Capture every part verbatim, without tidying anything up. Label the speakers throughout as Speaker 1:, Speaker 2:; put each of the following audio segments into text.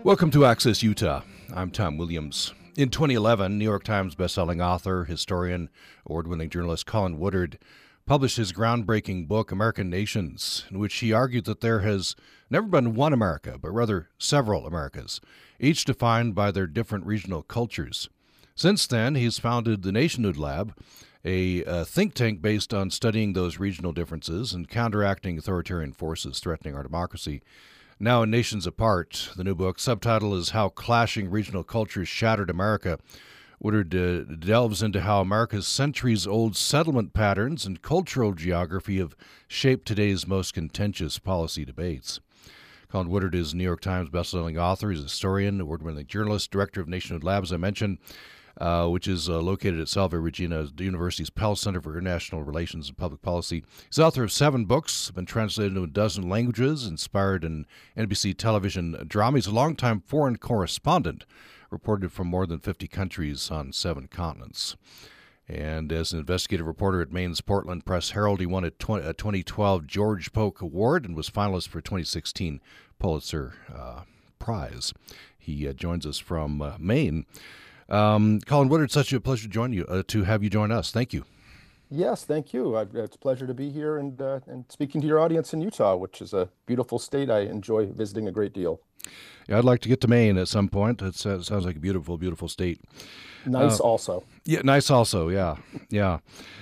Speaker 1: Welcome to Access Utah. I'm Tom Williams. In twenty eleven, New York Times bestselling author, historian, award-winning journalist Colin Woodard published his groundbreaking book, American Nations, in which he argued that there has never been one America, but rather several Americas, each defined by their different regional cultures. Since then, he's founded the Nationhood Lab, a, a think tank based on studying those regional differences and counteracting authoritarian forces threatening our democracy. Now in Nations Apart, the new book, subtitle is How Clashing Regional Cultures Shattered America. Woodard uh, delves into how America's centuries-old settlement patterns and cultural geography have shaped today's most contentious policy debates. Colin Woodard is a New York Times bestselling author. He's a historian, award-winning journalist, director of Nationhood Labs, I mentioned, uh, which is uh, located at Salve Regina University's Pell Center for International Relations and Public Policy. He's author of seven books, been translated into a dozen languages, inspired in N B C television drama. He's a longtime foreign correspondent, reported from more than fifty countries on seven continents. And as an investigative reporter at Maine's Portland Press Herald, he won a twenty twelve George Polk Award and was finalist for twenty sixteen Pulitzer uh, Prize. He uh, joins us from uh, Maine. Um, Colin Woodard, such a pleasure to join you, uh, to have you join us. Thank you.
Speaker 2: Yes, thank you. I, it's a pleasure to be here and uh, and speaking to your audience in Utah, which is a beautiful state. I enjoy visiting a great deal.
Speaker 1: Yeah, I'd like to get to Maine at some point. It's, uh, it sounds like a beautiful, beautiful state.
Speaker 2: Nice,
Speaker 1: uh,
Speaker 2: also.
Speaker 1: Yeah, nice, also. Yeah, yeah.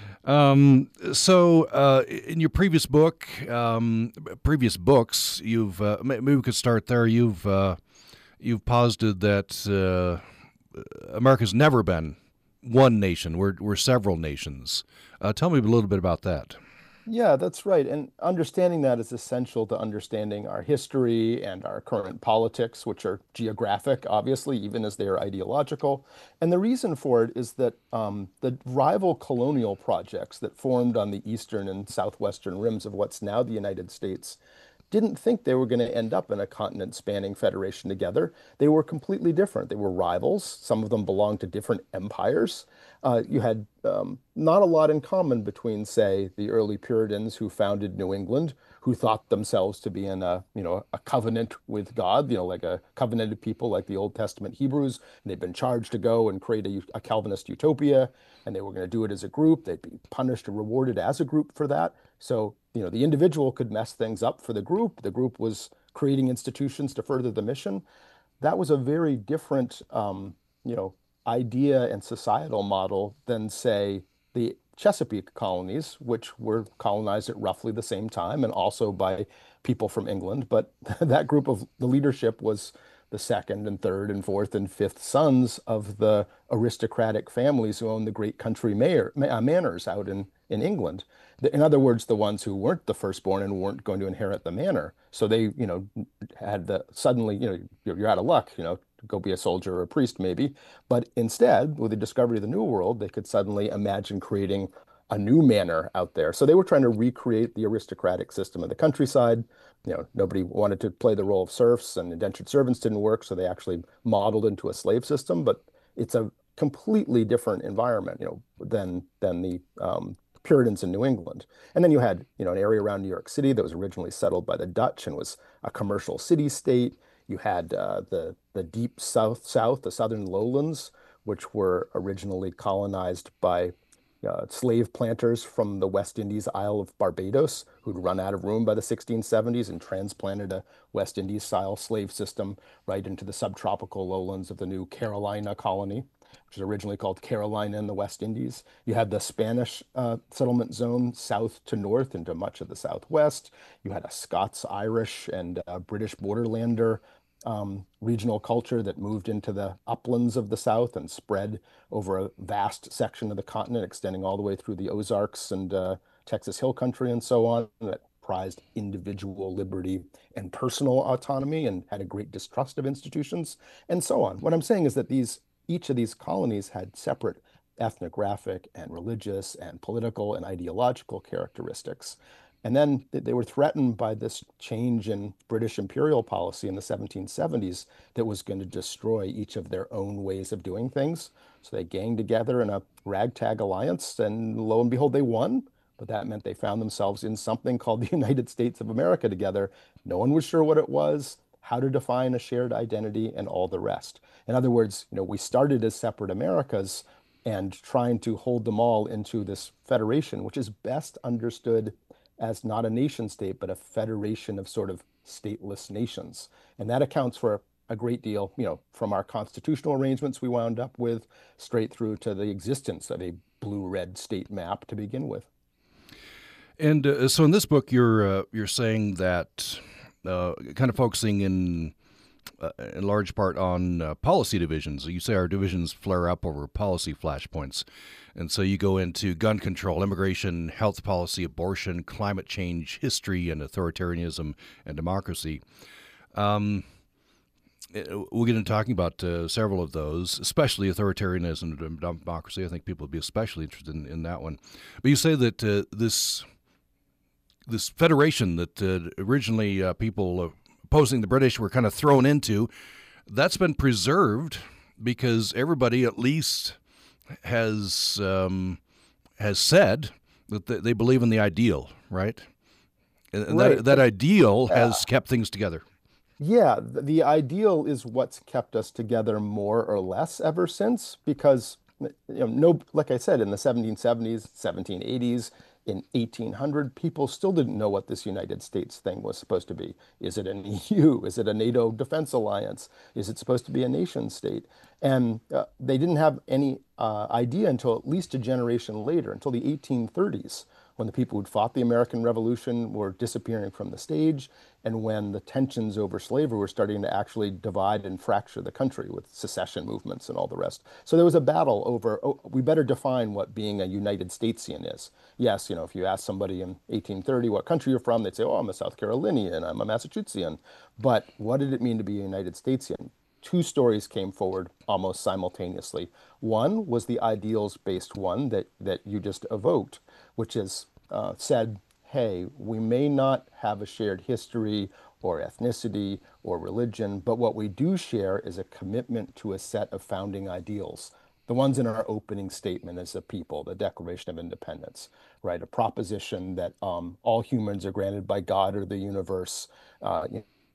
Speaker 1: Um, so, uh, in your previous book, um, previous books, you've uh, maybe we could start there. You've uh, you've posited that uh, America's never been one nation. We're we're several nations. Uh, tell me a little bit about that.
Speaker 2: Yeah, that's right. And understanding that is essential to understanding our history and our current politics, which are geographic, obviously, even as they are ideological. And the reason for it is that um, the rival colonial projects that formed on the eastern and southwestern rims of what's now the United States didn't think they were going to end up in a continent-spanning federation together. They were completely different. They were rivals. Some of them belonged to different empires. Uh, you had um, not a lot in common between, say, the early Puritans who founded New England, who thought themselves to be in a, you know, a covenant with God, you know, like a covenanted people like the Old Testament Hebrews. And they'd been charged to go and create a, a Calvinist utopia, and they were going to do it as a group. They'd be punished or rewarded as a group for that. So, you know, the individual could mess things up for the group. The group was creating institutions to further the mission. That was a very different, um, you know, idea and societal model than, say, the Chesapeake colonies, which were colonized at roughly the same time and also by people from England. But that group of the leadership was the second and third and fourth and fifth sons of the aristocratic families who owned the great country mayor, uh, manors out in, in England. In other words, the ones who weren't the firstborn and weren't going to inherit the manor. So they, you know, had the suddenly, you know, you're, you're out of luck, you know, go be a soldier or a priest maybe. But instead, with the discovery of the New World, they could suddenly imagine creating a new manor out there. So they were trying to recreate the aristocratic system of the countryside. You know, nobody wanted to play the role of serfs, and indentured servants didn't work, so they actually modeled into a slave system. But it's a completely different environment, you know, than than the um, Puritans in New England. And then you had, you know, an area around New York City that was originally settled by the Dutch and was a commercial city state. You had uh, the the deep south south, the southern lowlands, which were originally colonized by uh, slave planters from the West Indies Isle of Barbados, who'd run out of room by the sixteen seventies and transplanted a West Indies style slave system right into the subtropical lowlands of the new Carolina colony, which was originally called Carolina in the West Indies. You had the Spanish uh, settlement zone south to north into much of the Southwest. You had a Scots-Irish and uh, British borderlander um, regional culture that moved into the uplands of the South and spread over a vast section of the continent, extending all the way through the Ozarks and uh, Texas Hill Country and so on, that prized individual liberty and personal autonomy and had a great distrust of institutions and so on. What I'm saying is that these each of these colonies had separate ethnographic and religious and political and ideological characteristics. And then they were threatened by this change in British imperial policy in the seventeen seventies that was going to destroy each of their own ways of doing things. So they ganged together in a ragtag alliance, and lo and behold, they won. But that meant they found themselves in something called the United States of America together. No one was sure what it was. how to define a shared identity, and all the rest. In other words, you know, we started as separate Americas and trying to hold them all into this federation, which is best understood as not a nation state, but a federation of sort of stateless nations. And that accounts for a great deal, you know, from our constitutional arrangements we wound up with straight through to the existence of a blue-red state map to begin with.
Speaker 1: And uh, so in this book, you're uh, you're saying that uh, kind of focusing in uh, in large part on uh, policy divisions. You say our divisions flare up over policy flashpoints. And so you go into gun control, immigration, health policy, abortion, climate change, history, and authoritarianism and democracy. Um, we'll get into talking about uh, several of those, especially authoritarianism and democracy. I think people would be especially interested in, in that one. But you say that uh, this this federation that uh, originally uh, people uh, opposing the British were kind of thrown into, that's been preserved because everybody at least has um, has said that they believe in the ideal, right? And
Speaker 2: Right.
Speaker 1: that that ideal
Speaker 2: Yeah.
Speaker 1: has kept things together.
Speaker 2: Yeah, th- the ideal is what's kept us together more or less ever since, because you know, no, like I said, in the seventeen seventies, seventeen eighties, in eighteen hundred, people still didn't know what this United States thing was supposed to be. Is it an E U? Is it a NATO defense alliance? Is it supposed to be a nation state? And uh, they didn't have any uh, idea until at least a generation later, until the eighteen thirties, when the people who'd fought the American Revolution were disappearing from the stage, and when the tensions over slavery were starting to actually divide and fracture the country with secession movements and all the rest. So there was a battle over, oh, we better define what being a United Statesian is. Yes, you know, if you ask somebody in eighteen thirty what country you're from, they'd say, oh, I'm a South Carolinian, I'm a Massachusettsian. But what did it mean to be a United Statesian? Two stories came forward almost simultaneously. One was the ideals-based one that, that you just evoked, which is uh, said, hey, we may not have a shared history or ethnicity or religion, but what we do share is a commitment to a set of founding ideals. The ones in our opening statement as a people, the Declaration of Independence, right? A proposition that um, all humans are granted by God or the universe, uh,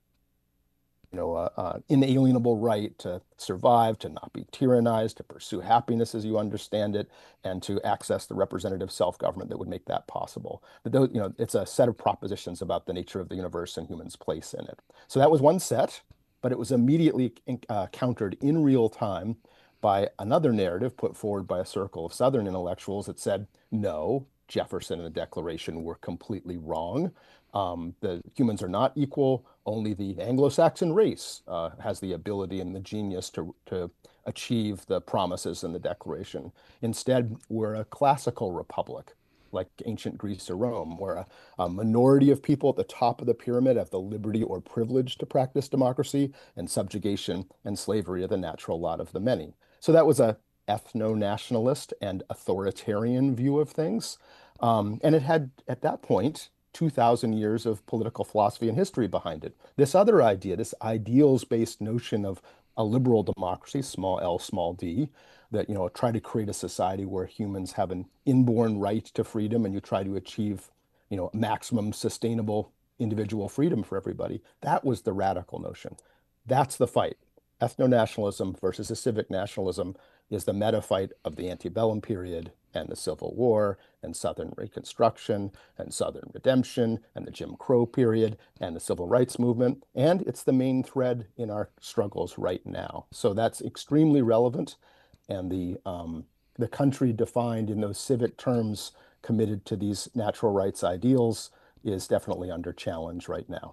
Speaker 2: you know, uh, uh, inalienable right to survive, to not be tyrannized, to pursue happiness as you understand it, and to access the representative self-government that would make that possible. But those, you know, it's a set of propositions about the nature of the universe and humans' place in it. So that was one set, but it was immediately uh, countered in real time by another narrative put forward by a circle of Southern intellectuals that said, no, Jefferson and the Declaration were completely wrong. Um, the humans are not equal. Only the Anglo-Saxon race uh, has the ability and the genius to, to achieve the promises in the Declaration. Instead, we're a classical republic, like ancient Greece or Rome, where a, a minority of people at the top of the pyramid have the liberty or privilege to practice democracy, and subjugation and slavery are the natural lot of the many. So that was a ethno-nationalist and authoritarian view of things. Um, and it had, at that point, two thousand years of political philosophy and history behind it. This other idea, this ideals-based notion of a liberal democracy, small l, small d, that, you know, try to create a society where humans have an inborn right to freedom and you try to achieve, you know, maximum sustainable individual freedom for everybody. That was the radical notion. That's the fight. Ethno-nationalism versus a civic nationalism is the meta fight of the antebellum period and the Civil War and Southern Reconstruction and Southern Redemption and the Jim Crow period and the Civil Rights Movement. And it's the main thread in our struggles right now. So that's extremely relevant. And the, um, the country defined in those civic terms committed to these natural rights ideals is definitely under challenge right now.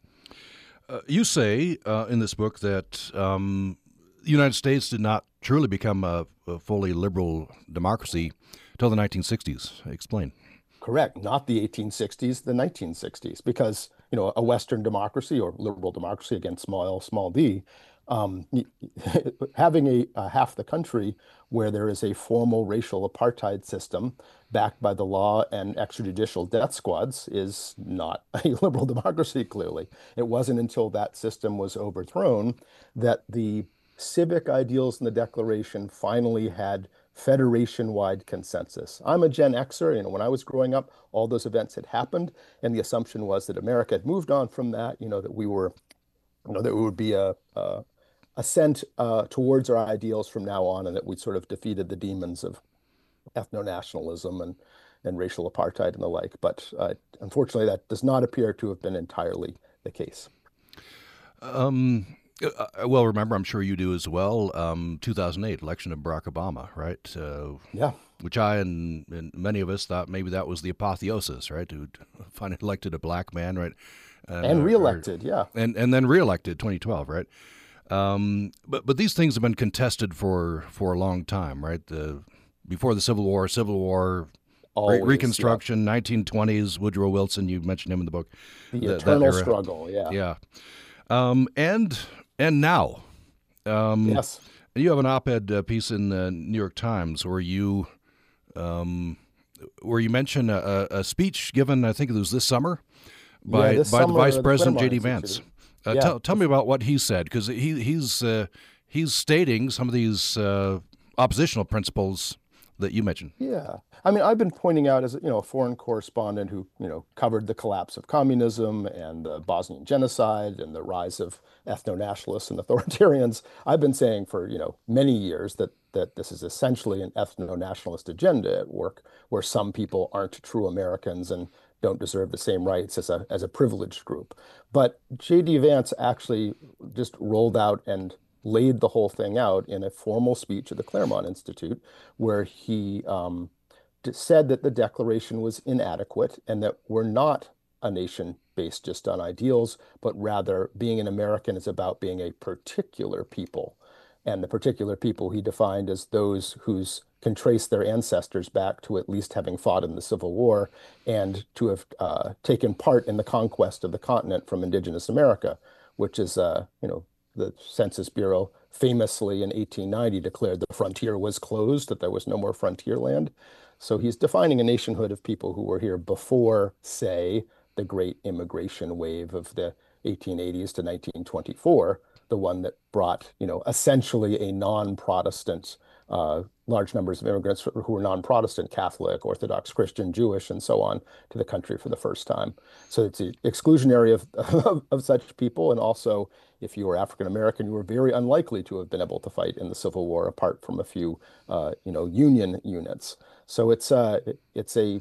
Speaker 1: Uh, you say uh, in this book that um, the United States did not truly become a, a fully liberal democracy until the nineteen sixties. Explain.
Speaker 2: Correct. Not the eighteen sixties, the nineteen sixties, because, you know, a Western democracy or liberal democracy, again, small l, small d, um, having a, a half the country where there is a formal racial apartheid system backed by the law and extrajudicial death squads is not a liberal democracy, clearly. It wasn't until that system was overthrown that the civic ideals in the Declaration finally had federation-wide consensus. I'm a Gen Xer, you know, when I was growing up, all those events had happened, and the assumption was that America had moved on from that, you know, that we were You know, there would be a, a ascent uh, towards our ideals from now on, and that we sort of defeated the demons of ethno-nationalism and and racial apartheid and the like. But uh, unfortunately, that does not appear to have been entirely the case.
Speaker 1: Um, uh, well, remember, I'm sure you do as well. Um, two thousand eight election of Barack Obama, right? Uh,
Speaker 2: Yeah,
Speaker 1: which I and, and many of us thought maybe that was the apotheosis, right? To finally elected a black man, right? Uh,
Speaker 2: and
Speaker 1: or,
Speaker 2: reelected. Yeah,
Speaker 1: and and then reelected twenty twelve, right? Um, but but these things have been contested for for a long time, right? The before the Civil War, Civil War, Re-
Speaker 2: always. Yeah,
Speaker 1: Reconstruction, nineteen twenties, Woodrow Wilson. You mentioned him in the book.
Speaker 2: the
Speaker 1: The, that
Speaker 2: eternal
Speaker 1: era,
Speaker 2: struggle. Yeah.
Speaker 1: yeah. Um, and and now, um,
Speaker 2: Yes.
Speaker 1: you have an op-ed uh, piece in the New York Times where you um, where you mention a, a speech given, I think it was this summer,
Speaker 2: Yeah.
Speaker 1: by
Speaker 2: This
Speaker 1: by the
Speaker 2: summer,
Speaker 1: Vice
Speaker 2: the
Speaker 1: President
Speaker 2: Claremont
Speaker 1: J D. Vance.
Speaker 2: Institute.
Speaker 1: Uh,
Speaker 2: Yeah.
Speaker 1: tell tell me about what he said, because he he's uh, he's stating some of these uh, oppositional principles that you mentioned.
Speaker 2: Yeah. I mean, I've been pointing out as, you know, a foreign correspondent who, you know, covered the collapse of communism and the Bosnian genocide and the rise of ethno-nationalists and authoritarians. I've been saying for, you know, many years that that this is essentially an ethno-nationalist agenda at work, where some people aren't true Americans and don't deserve the same rights as a as a privileged group. But J D. Vance actually just rolled out and laid the whole thing out in a formal speech at the Claremont Institute, where he um, said that the Declaration was inadequate and that we're not a nation based just on ideals, but rather being an American is about being a particular people. And the particular people he defined as those whose can trace their ancestors back to at least having fought in the Civil War and to have uh, taken part in the conquest of the continent from indigenous America, which is, uh, you know, the Census Bureau famously in eighteen ninety declared the frontier was closed, that there was no more frontier land. So he's defining a nationhood of people who were here before, say, the great immigration wave of the eighteen eighties to nineteen twenty-four, the one that brought, you know, essentially a non-Protestant, uh, large numbers of immigrants who were non-Protestant, Catholic, Orthodox, Christian, Jewish, and so on to the country for the first time. So it's exclusionary of, of, of such people. And also, if you were African American, you were very unlikely to have been able to fight in the Civil War, apart from a few, uh, you know, Union units. So it's uh, it's a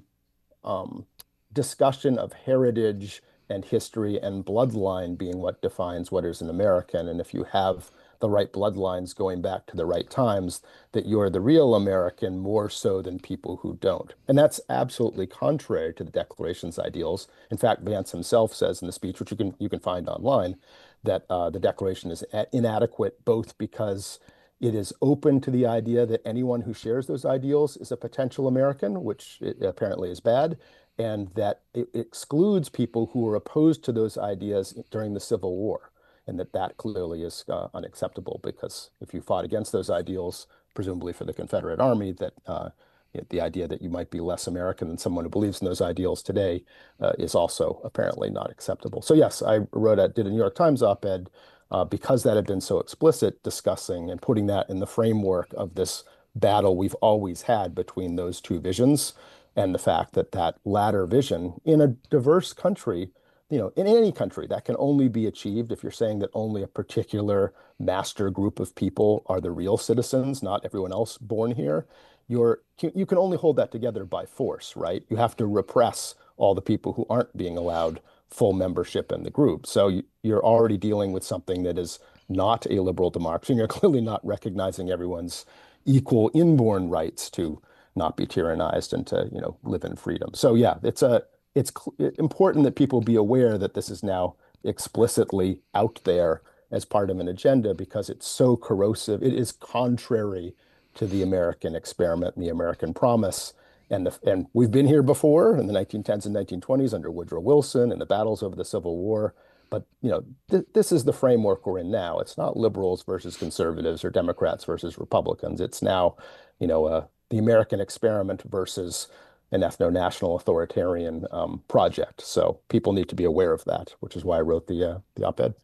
Speaker 2: um, discussion of heritage and history and bloodline being what defines what is an American. And if you have the right bloodlines going back to the right times, that you're the real American more so than people who don't. And that's absolutely contrary to the Declaration's ideals. In fact, Vance himself says in the speech, which you can you can find online, that uh, the Declaration is inadequate both because it is open to the idea that anyone who shares those ideals is a potential American, which apparently is bad, and that it excludes people who were opposed to those ideas during the Civil War, and that that clearly is uh, unacceptable, because if you fought against those ideals, presumably for the Confederate Army, that uh, the idea that you might be less American than someone who believes in those ideals today uh, is also apparently not acceptable. So yes, I wrote a, did a New York Times op-ed uh, because that had been so explicit, discussing and putting that in the framework of this battle we've always had between those two visions, and the fact that that latter vision in a diverse country, you know, in any country, that can only be achieved if you're saying that only a particular master group of people are the real citizens, not everyone else born here. You're, you can only hold that together by force, right? You have to repress all the people who aren't being allowed full membership in the group. So you, you're already dealing with something that is not a liberal democracy, and you're clearly not recognizing everyone's equal inborn rights to not be tyrannized and to, you know, live in freedom. So yeah, it's a it's important that people be aware that this is now explicitly out there as part of an agenda, because it's so corrosive. It is contrary to the American experiment and the American promise. And the, and we've been here before in the nineteen tens and nineteen twenties under Woodrow Wilson and the battles over the Civil War. But, you know, th this is the framework we're in now. It's not liberals versus conservatives or Democrats versus Republicans. It's now, you know, uh, the American experiment versus an ethno-national authoritarian um, project. So people need to be aware of that, which is why I wrote the uh, the op-ed.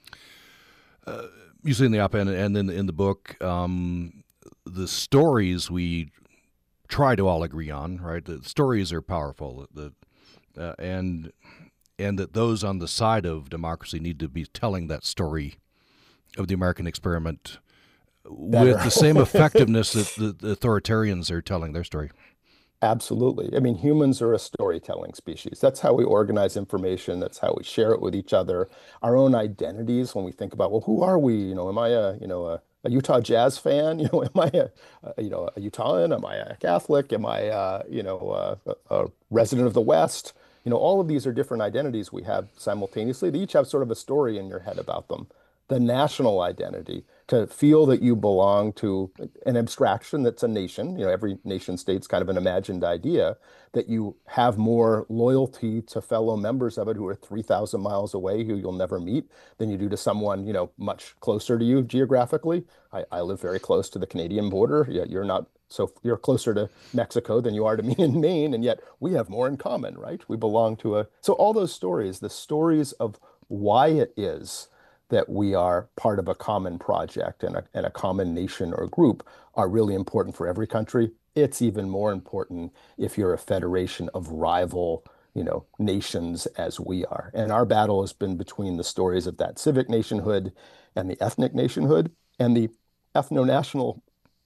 Speaker 1: Uh, you say in the op-ed and then in the book, um, the stories we try to all agree on, right? The stories are powerful. The uh, and and that those on the side of democracy need to be telling that story of the American experiment
Speaker 2: Better.
Speaker 1: with the same effectiveness that the, the authoritarians are telling their story.
Speaker 2: Absolutely. I mean, humans are a storytelling species. That's how we organize information. That's how we share it with each other. Our own identities, when we think about, well, who are we? You know, am I a, you know, a, a Utah Jazz fan? You know, am I a, a you know, a Utahn? Am I a Catholic? Am I, uh, you know, a, a resident of the West? You know, all of these are different identities we have simultaneously. They each have sort of a story in your head about them. The national identity, to feel that you belong to an abstraction that's a nation, you know, every nation state's kind of an imagined idea, that you have more loyalty to fellow members of it who are three thousand miles away, who you'll never meet, than you do to someone, you know, much closer to you geographically. I, I live very close to the Canadian border. Yet you're not, so you're closer to Mexico than you are to me in Maine, and yet we have more in common, right? We belong to a, so all those stories, the stories of why it is that we are part of a common project and a, and a common nation or group are really important for every country. It's even more important if you're a federation of rival, you know, nations as we are. And our battle has been between the stories of that civic nationhood and the ethnic nationhood, and the ethno-national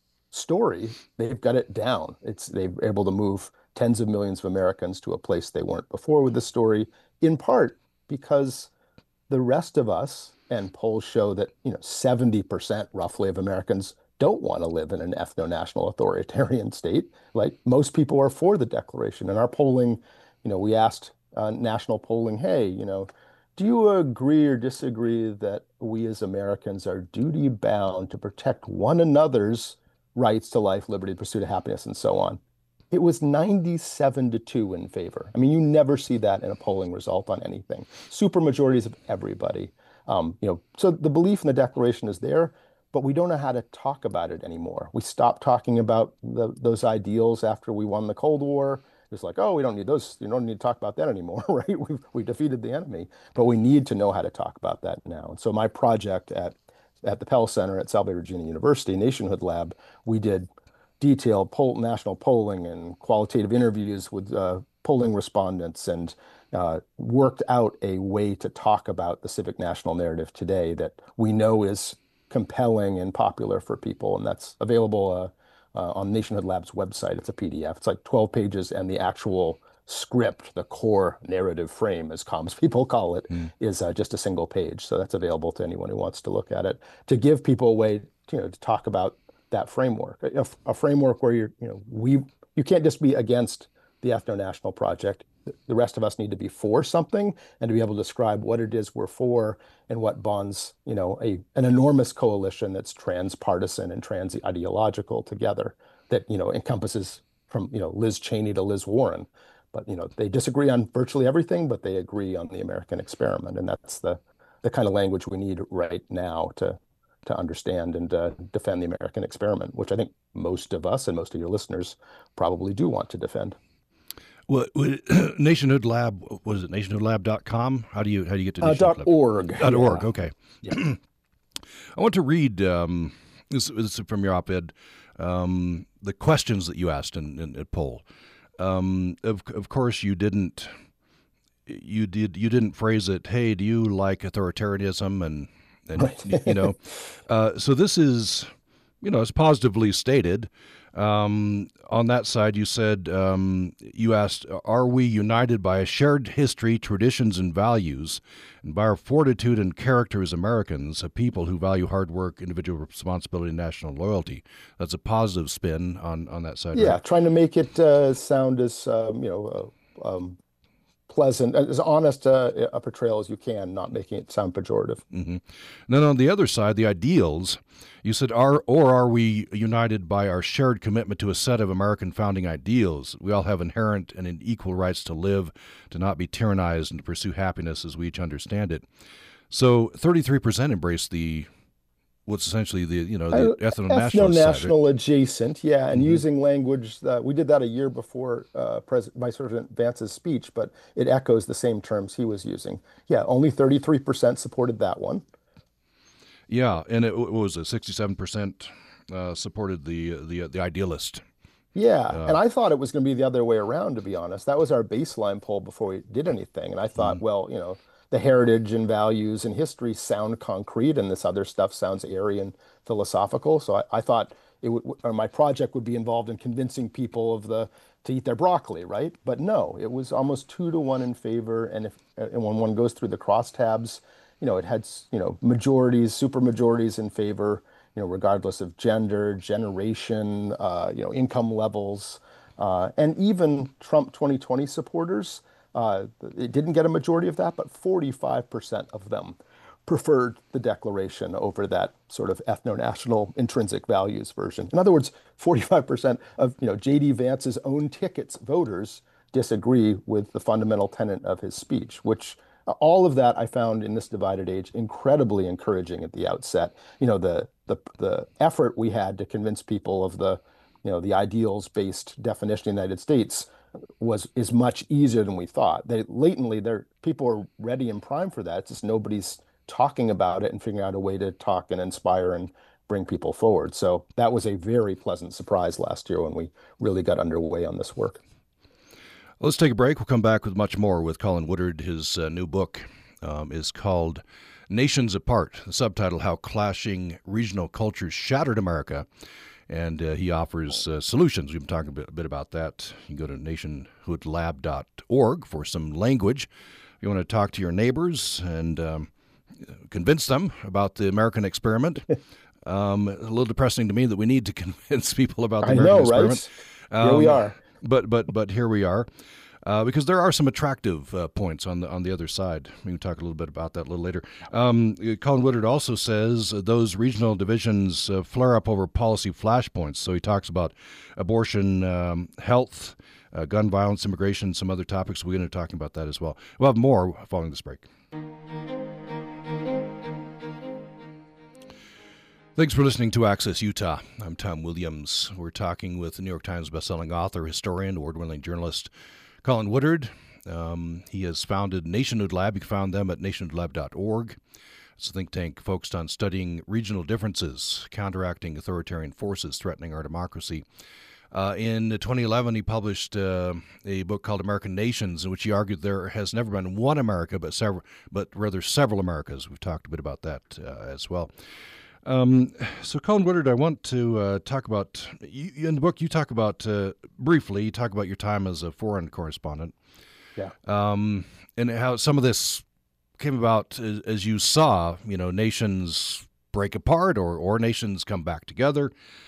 Speaker 2: story. They've got it down. It's they've been able to move tens of millions of Americans to a place they weren't before with the story, in part because the rest of us, and polls show that, you know, seventy percent roughly of Americans don't want to live in an ethno-national authoritarian state. Like, most people are for the Declaration. And our polling, you know, we asked uh, national polling, hey, you know, do you agree or disagree that we as Americans are duty bound to protect one another's rights to life, liberty, pursuit of happiness, and so on? It was ninety-seven to two in favor. I mean, you never see that in a polling result on anything. Super majorities of everybody. Um, you know, so the belief in the Declaration is there, but we don't know how to talk about it anymore. We stopped talking about the, those ideals after we won the Cold War. It's like, oh, we don't need those. You don't need to talk about that anymore, right? We we defeated the enemy, but we need to know how to talk about that now. And so my project at at the Pell Center at Salve Regina University, Nationhood Lab, we did detailed poll, national polling and qualitative interviews with uh, polling respondents, and uh, worked out a way to talk about the civic national narrative today that we know is compelling and popular for people. And that's available uh, uh, on Nationhood Lab's website. It's a P D F. It's like twelve pages, and the actual script, the core narrative frame, as comms people call it, mm. is uh, just a single page. So that's available to anyone who wants to look at it, to give people a way to, you know, to talk about that framework, a, a framework where you're, you know, we, you can't just be against the ethno-national project. The rest of us need to be for something, and to be able to describe what it is we're for and what bonds, you know, a an enormous coalition that's transpartisan and trans-ideological together, that, you know, encompasses from, you know, Liz Cheney to Liz Warren. But, you know, they disagree on virtually everything, but they agree on the American experiment. And that's the, the kind of language we need right now to to understand and uh, defend the American experiment, which I think most of us and most of your listeners probably do want to defend.
Speaker 1: Well, Nationhood Lab, what is it, nationhood lab dot com? How do you how do you get to Nationhood
Speaker 2: uh,
Speaker 1: Lab?
Speaker 2: .org.
Speaker 1: Dot
Speaker 2: yeah.
Speaker 1: .org, okay.
Speaker 2: Yeah.
Speaker 1: I want to read, um, this, this is from your op-ed, um, the questions that you asked in, in a poll. Um, of, of course, you didn't you did you didn't phrase it, hey, do you like authoritarianism, and and right. you know, uh, so this is, you know, it's positively stated. Um, on that side, you said, um, you asked, are we united by a shared history, traditions, and values, and by our fortitude and character as Americans, a people who value hard work, individual responsibility, and national loyalty? That's a positive spin on, on that side.
Speaker 2: Yeah,
Speaker 1: right?
Speaker 2: Trying to make it uh, sound as, um, you know, uh, um, pleasant, as honest uh, a portrayal as you can, not making it sound pejorative.
Speaker 1: Mm-hmm. Then on the other side, the ideals, you said, are or are we united by our shared commitment to a set of American founding ideals? We all have inherent and equal rights to live, to not be tyrannized, and to pursue happiness as we each understand it. So thirty-three percent embrace the what's essentially the, you know, the uh, ethno-national
Speaker 2: ethno-national
Speaker 1: side, right?
Speaker 2: adjacent, yeah, and
Speaker 1: mm-hmm. using
Speaker 2: language that we did that a year before uh, President Vice President Vance's speech, but it echoes the same terms he was using. Yeah, only thirty-three percent supported that one.
Speaker 1: Yeah, and it, it was a sixty-seven percent uh, supported the the the idealist
Speaker 2: Yeah,
Speaker 1: Uh,
Speaker 2: and I thought it was going to be the other way around, to be honest. That was our baseline poll before we did anything. And I thought,
Speaker 1: mm,
Speaker 2: well, you know, the heritage and values and history sound concrete, and this other stuff sounds airy and philosophical. So I, I thought it would, or my project would be involved in convincing people of the to eat their broccoli, right? But no, it was almost two to one in favor. And if and when one goes through the crosstabs, you know, it had, you know, majorities, super majorities in favor, you know, regardless of gender, generation, uh, you know, income levels, uh, and even Trump twenty twenty supporters. Uh, it didn't get a majority of that, but forty-five percent of them preferred the declaration over that sort of ethno-national intrinsic values version. In other words, forty-five percent of, you know, J D. Vance's own tickets voters disagree with the fundamental tenet of his speech, which all of that I found in this divided age incredibly encouraging at the outset. You know, the the the effort we had to convince people of the, you know, the ideals-based definition of the United States was is much easier than we thought. They latently there people are ready and primed for that. It's just nobody's talking about it and figuring out a way to talk and inspire and bring people forward. So that was a very pleasant surprise last year when we really got underway on this work.
Speaker 1: let's take a break. We'll come back with much more with Colin Woodard. His uh, new book um, is called Nations Apart, the subtitle How Clashing Regional Cultures Shattered America. And uh, he offers uh, solutions. We've been talking a bit, a bit about that. You can go to nationhood lab dot org for some language. You want to talk to your neighbors and um, convince them about the American experiment. Um, a little depressing to me that we need to convince people about the
Speaker 2: I
Speaker 1: American
Speaker 2: know,
Speaker 1: experiment.
Speaker 2: right? Here we
Speaker 1: Um,
Speaker 2: are.
Speaker 1: but but but here we are, uh, because there are some attractive uh, points on the on the other side. We can talk a little bit about that a little later. Um, Colin Woodard also says uh, those regional divisions uh, flare up over policy flashpoints. So he talks about abortion, um, health, uh, gun violence, immigration, some other topics. We're going to be talking about that as well. We'll have more following this break. Thanks for listening to Access Utah. I'm Tom Williams. We're talking with the New York Times bestselling author, historian, award-winning journalist Colin Woodard. Um, he has founded Nationhood Lab. You can find them at nationhood lab dot org. It's a think tank focused on studying regional differences, counteracting authoritarian forces threatening our democracy. Uh, in twenty eleven, he published uh, a book called American Nations, in which he argued there has never been one America, but several, but rather several Americas. We've talked a bit about that uh, as well. Um, so, Colin Woodard, I want to uh, talk about, you, in the book you talk about, uh, briefly, you talk about your time as a foreign correspondent.
Speaker 2: Yeah.
Speaker 1: Um, and how some of this came about as, as you saw, you know, nations break apart or, or nations come back together,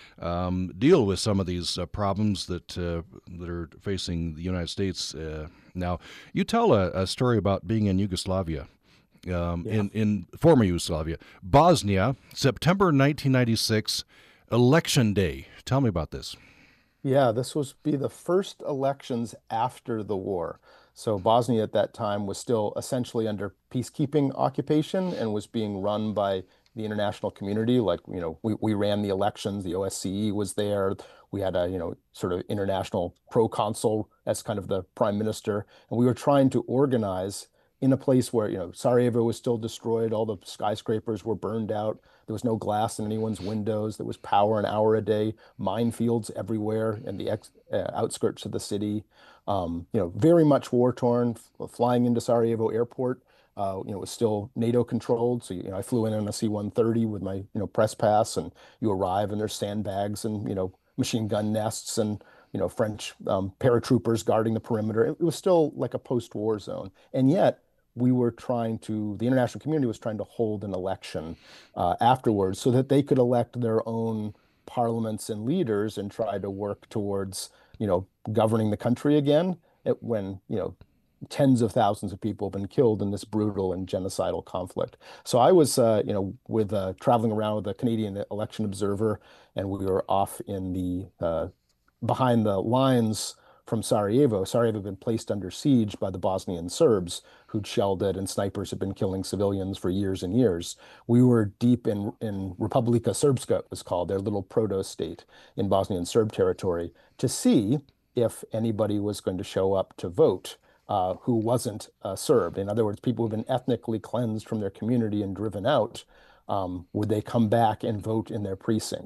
Speaker 1: um, deal with some of these uh, problems that, uh, that are facing the United States. Uh, now, you tell a, a story about being in Yugoslavia. Um,
Speaker 2: Yeah.
Speaker 1: in, in former Yugoslavia. Bosnia, September nineteen ninety-six, election day. Tell me about this.
Speaker 2: Yeah, this was be the first elections after the war. So Bosnia at that time was still essentially under peacekeeping occupation and was being run by the international community. Like, you know, we, we ran the elections, the O S C E was there. We had a, you know, sort of international proconsul as kind of the prime minister. And we were trying to organize in a place where, you know, Sarajevo was still destroyed, all the skyscrapers were burned out. There was no glass in anyone's windows. There was power an hour a day, minefields everywhere in the ex uh, outskirts of the city. Um, you know, very much war torn. Flying into Sarajevo airport, uh, you know, it was still NATO controlled. So, you know, I flew in on a C one thirty with my, you know, press pass, and you arrive and there's sandbags and, you know, machine gun nests and, you know, French um, paratroopers guarding the perimeter. It, it was still like a post-war zone. And yet, we were trying to, the international community was trying to hold an election uh, afterwards so that they could elect their own parliaments and leaders and try to work towards, you know, governing the country again it, when, you know, tens of thousands of people have been killed in this brutal and genocidal conflict. So I was, uh, you know, with uh, traveling around with a Canadian election observer, and we were off in the uh, behind the lines from Sarajevo. Sarajevo had been placed under siege by the Bosnian Serbs who'd shelled it, and snipers had been killing civilians for years and years. We were deep in, in Republika Srpska, it was called, their little proto-state in Bosnian Serb territory, to see if anybody was going to show up to vote uh, who wasn't uh, Serb. In other words, people who've been ethnically cleansed from their community and driven out, um, would they come back and vote in their precinct?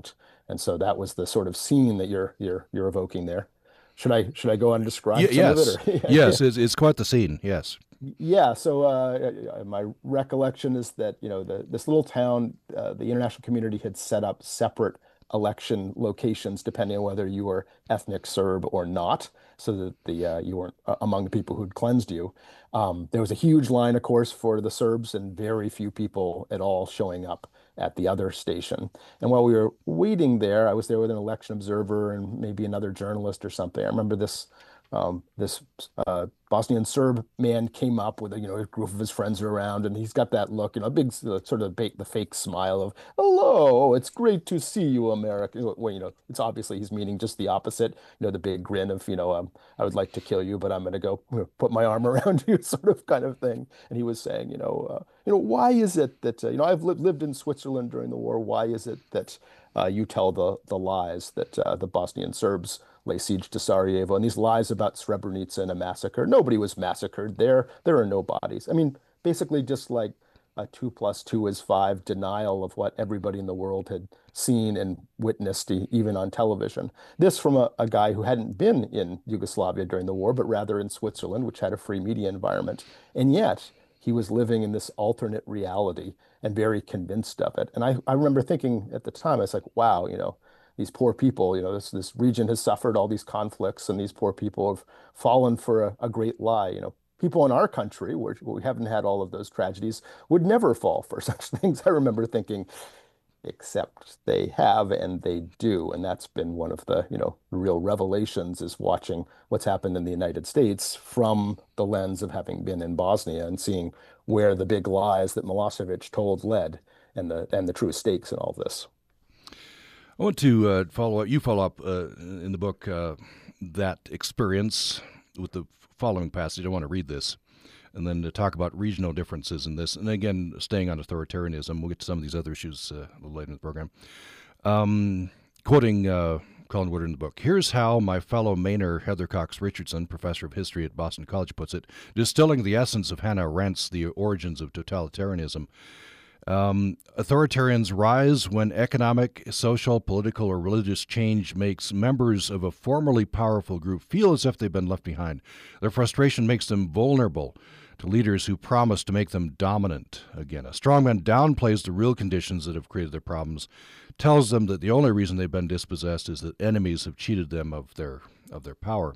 Speaker 2: And so that was the sort of scene that you're you're you're evoking there. Should I should I go on and
Speaker 1: Y-
Speaker 2: describe some of it
Speaker 1: yes,
Speaker 2: or
Speaker 1: yes, it's, it's quite the scene. Yes.
Speaker 2: yeah, so uh, my recollection is that, you know, the this little town, uh, the international community had set up separate election locations depending on whether you were ethnic Serb or not, so that the uh, you weren't uh, among the people who'd cleansed you. Um, there was a huge line, of course, for the Serbs, and very few people at all showing up at the other station. And while we were waiting there, I was there with an election observer and maybe another journalist or something. I remember this um, this uh, Bosnian Serb man came up with a, you know, a group of his friends are around, and he's got that look, you know, a big uh, sort of bait, the fake smile of "Hello, it's great to see you, America." Well, you know, it's obviously he's meaning just the opposite. You know, the big grin of, you know, um, I would like to kill you, but I'm going to go, you know, put my arm around you, sort of kind of thing. And he was saying, you know, uh, you know, why is it that uh, you know, I've lived lived in Switzerland during the war. Why is it that uh, you tell the the lies that uh, the Bosnian Serbs lay siege to Sarajevo, and these lies about Srebrenica and a massacre? Nobody was massacred there. There are no bodies. I mean, basically just like a two plus two is five denial of what everybody in the world had seen and witnessed, e- even on television. This from a, a guy who hadn't been in Yugoslavia during the war, but rather in Switzerland, which had a free media environment. And yet he was living in this alternate reality and very convinced of it. And I, I remember thinking at the time, I was like, wow, you know, these poor people, you know, this this region has suffered all these conflicts, and these poor people have fallen for a, a great lie. You know, people in our country, where we haven't had all of those tragedies, would never fall for such things. I remember thinking, except they have, and they do. And that's been one of the, you know, real revelations, is watching what's happened in the United States from the lens of having been in Bosnia and seeing where the big lies that Milosevic told led, and the and the true stakes in all this.
Speaker 1: I want to uh, follow up. You follow up uh, in the book uh, that experience with the following passage. I want to read this, and then to talk about regional differences in this. And again, staying on authoritarianism, we'll get to some of these other issues uh, a little later in the program. Um, quoting uh, Colin Woodard in the book, "Here's how my fellow Maynor Heather Cox Richardson, professor of history at Boston College, puts it, distilling the essence of Hannah Arendt's The Origins of Totalitarianism. Um, authoritarians rise when economic, social, political, or religious change makes members of a formerly powerful group feel as if they've been left behind. Their frustration makes them vulnerable to leaders who promise to make them dominant again. A strongman downplays the real conditions that have created their problems, tells them that the only reason they've been dispossessed is that enemies have cheated them of their of their power."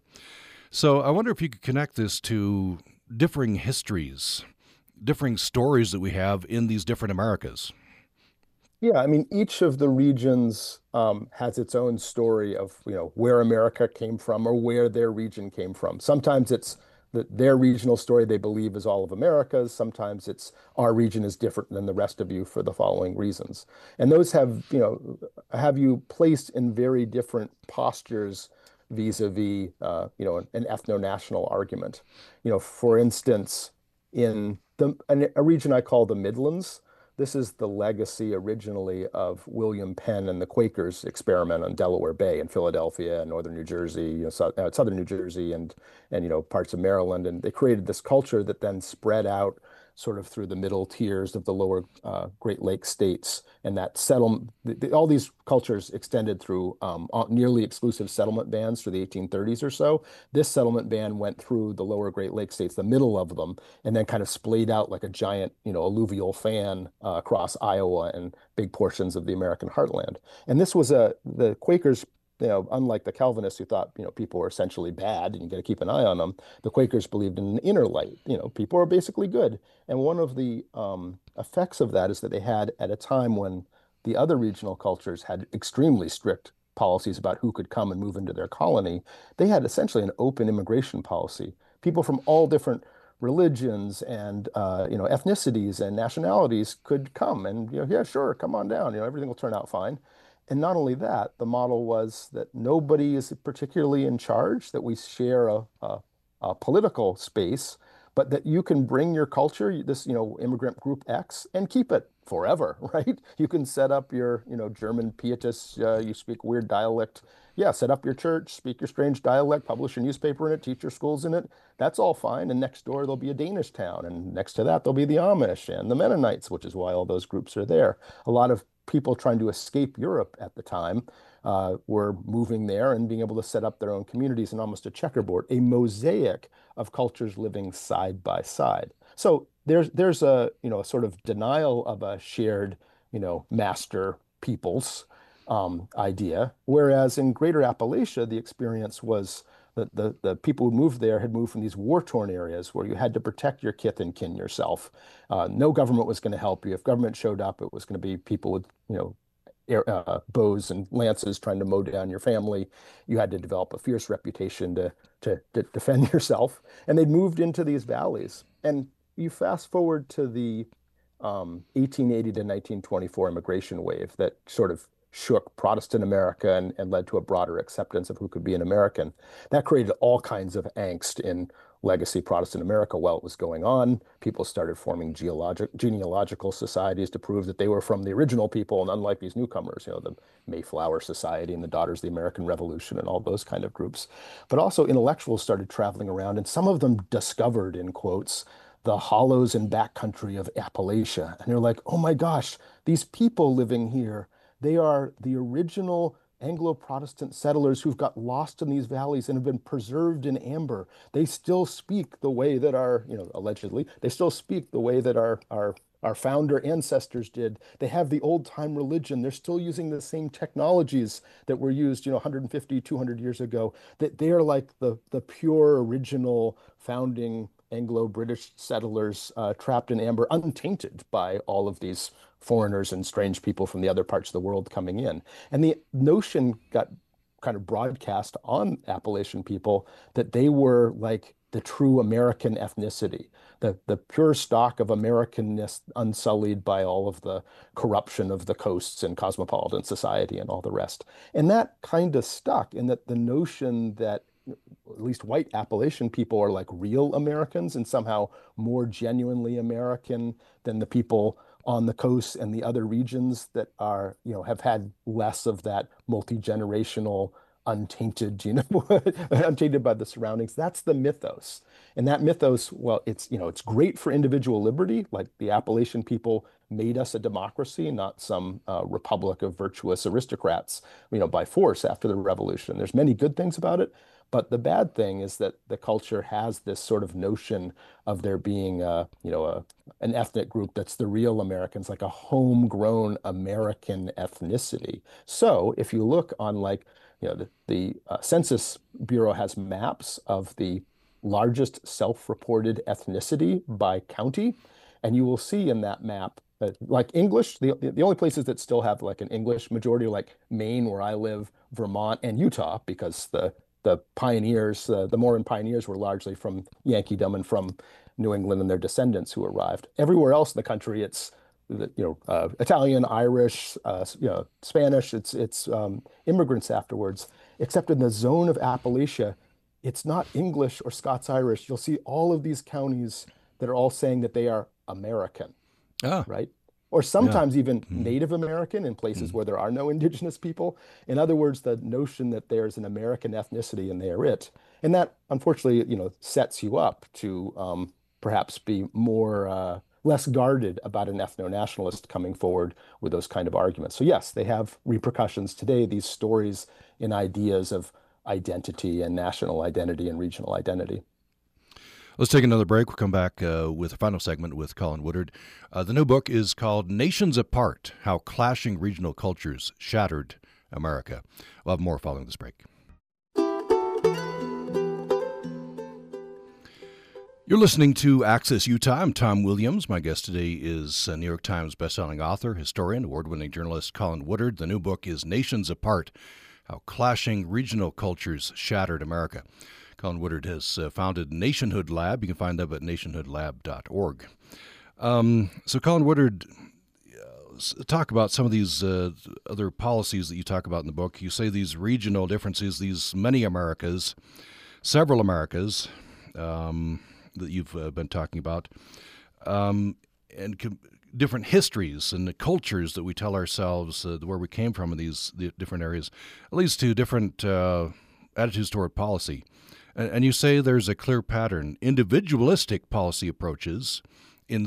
Speaker 1: So I wonder if you could connect this to differing histories, differing stories that we have in these different Americas.
Speaker 2: Yeah, I mean, each of the regions um, has its own story of, you know, where America came from or where their region came from. Sometimes it's the, their regional story they believe is all of America's. Sometimes it's our region is different than the rest of you for the following reasons. And those have, you know, have you placed in very different postures vis-a-vis, uh, you know, an, an ethno-national argument. You know, for instance, in the an, a region I call the Midlands. This is the legacy originally of William Penn and the Quakers experiment on Delaware Bay in Philadelphia and northern New Jersey, you know, so, uh, southern New Jersey and and you know parts of Maryland, and they created this culture that then spread out sort of through the middle tiers of the lower uh, Great Lakes states, and that settlement, the, the, all these cultures extended through um, nearly exclusive settlement bans through the eighteen thirties or so. This settlement ban went through the lower Great Lakes states, the middle of them, and then kind of splayed out like a giant, you know, alluvial fan uh, across Iowa and big portions of the American heartland. And this was a the Quakers, you know, unlike the Calvinists who thought, you know, people were essentially bad and you got to keep an eye on them, the Quakers believed in an inner light. You know, people are basically good. And one of the um, effects of that is that they had, at a time when the other regional cultures had extremely strict policies about who could come and move into their colony, they had essentially an open immigration policy. People from all different religions and uh, you know ethnicities and nationalities could come, and you know yeah, sure, come on down, you know everything will turn out fine. And not only that, the model was that nobody is particularly in charge, that we share a, a, a political space, but that you can bring your culture, this, you know, immigrant group X, and keep it forever, right? You can set up your, you know, German pietists, uh, you speak weird dialect. Yeah, set up your church, speak your strange dialect, publish a newspaper in it, teach your schools in it. That's all fine. And next door, there'll be a Danish town. And next to that, there'll be the Amish and the Mennonites, which is why all those groups are there. A lot of people trying to escape Europe at the time uh, were moving there and being able to set up their own communities in almost a checkerboard, a mosaic of cultures living side by side. So there's there's a you know a sort of denial of a shared you know master peoples um, idea, whereas in Greater Appalachia the experience was that the the people who moved there had moved from these war-torn areas where you had to protect your kith and kin yourself. Uh, no government was going to help you. If government showed up, it was going to be people with you know air, uh, bows and lances trying to mow down your family. You had to develop a fierce reputation to, to, to defend yourself. And they'd moved into these valleys. And you fast forward to the um, eighteen eighty to nineteen twenty-four immigration wave that sort of shook Protestant America and, and led to a broader acceptance of who could be an American. That created all kinds of angst in legacy Protestant America while it was going on. People started forming geologic, genealogical societies to prove that they were from the original people, and unlike these newcomers, you know, the Mayflower Society and the Daughters of the American Revolution and all those kind of groups. But also intellectuals started traveling around, and some of them discovered, in quotes, the hollows and backcountry of Appalachia. And they're like, oh my gosh, these people living here, they are the original Anglo-Protestant settlers who've got lost in these valleys and have been preserved in amber. They still speak the way that our, you know, allegedly, they still speak the way that our, our, our founder ancestors did. They have the old time religion. They're still using the same technologies that were used, you know, one hundred fifty, two hundred years ago. That they are like the, the pure original founding Anglo-British settlers uh, trapped in amber, untainted by all of these foreigners and strange people from the other parts of the world coming in. And the notion got kind of broadcast on Appalachian people that they were like the true American ethnicity, the, the pure stock of Americanness unsullied by all of the corruption of the coasts and cosmopolitan society and all the rest. And that kind of stuck in that the notion that at least white Appalachian people are like real Americans and somehow more genuinely American than the people on the coast and the other regions that are, you know, have had less of that multi-generational untainted, you know, untainted by the surroundings. That's the mythos. And that mythos, well, it's, you know, it's great for individual liberty. Like the Appalachian people made us a democracy, not some uh, republic of virtuous aristocrats, you know, by force after the revolution. There's many good things about it. But the bad thing is that the culture has this sort of notion of there being, a, you know, a, an ethnic group that's the real Americans, like a homegrown American ethnicity. So if you look on like, you know, the, the uh, Census Bureau has maps of the largest self-reported ethnicity by county, and you will see in that map that, like English, the, the only places that still have like an English majority are like Maine, where I live, Vermont, and Utah, because the the pioneers, uh, the Mormon pioneers were largely from Yankeedom and from New England and their descendants who arrived. Everywhere else in the country, it's you know uh, Italian, Irish, uh, you know Spanish. It's it's um, immigrants afterwards. Except in the zone of Appalachia, it's not English or Scots-Irish. You'll see all of these counties that are all saying that they are American,
Speaker 1: Ah,
Speaker 2: right? Or sometimes
Speaker 1: yeah.
Speaker 2: even
Speaker 1: Mm.
Speaker 2: Native American in places
Speaker 1: Mm.
Speaker 2: where there are no indigenous people. In other words, the notion that there's an American ethnicity and they are it. And that, unfortunately, you know, sets you up to um, perhaps be more uh, less guarded about an ethno-nationalist coming forward with those kind of arguments. So yes, they have repercussions today, these stories and ideas of identity and national identity and regional identity.
Speaker 1: Let's take another break. We'll come back uh, with a final segment with Colin Woodard. Uh, the new book is called Nations Apart, How Clashing Regional Cultures Shattered America. We'll have more following this break. You're listening to Access Utah. I'm Tom Williams. My guest today is uh, New York Times bestselling author, historian, award-winning journalist Colin Woodard. The new book is Nations Apart, How Clashing Regional Cultures Shattered America. Colin Woodard has uh, founded Nationhood Lab. You can find them at nationhood lab dot org. Um, so, Colin Woodard, uh, talk about some of these uh, other policies that you talk about in the book. You say these regional differences, these many Americas, several Americas um, that you've uh, been talking about, um, and com- different histories and the cultures that we tell ourselves uh, where we came from in these the different areas, leads to different uh, attitudes toward policy. And you say there's a clear pattern. Individualistic policy approaches in